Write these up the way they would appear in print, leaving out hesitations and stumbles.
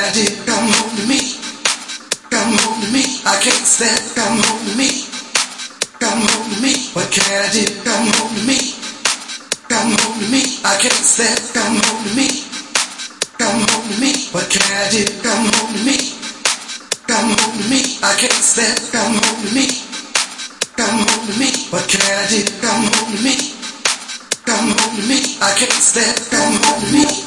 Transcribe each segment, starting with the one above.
I do? Come home to me. Come home to me. I can't stand. Come home to me. Come home to me. What can I do? Come home to me. Come home to me. I can't stand. Come home to me. Come home to me. What can I do? Come home to me. Come home to me. I can't stand. Come home to me. Come home to me. What can I do? Come home to me. Come home to me. I can't stand. Come home to me.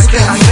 come